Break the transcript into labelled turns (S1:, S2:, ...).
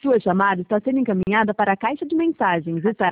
S1: Sua chamada está sendo encaminhada para a caixa de mensagens. Estará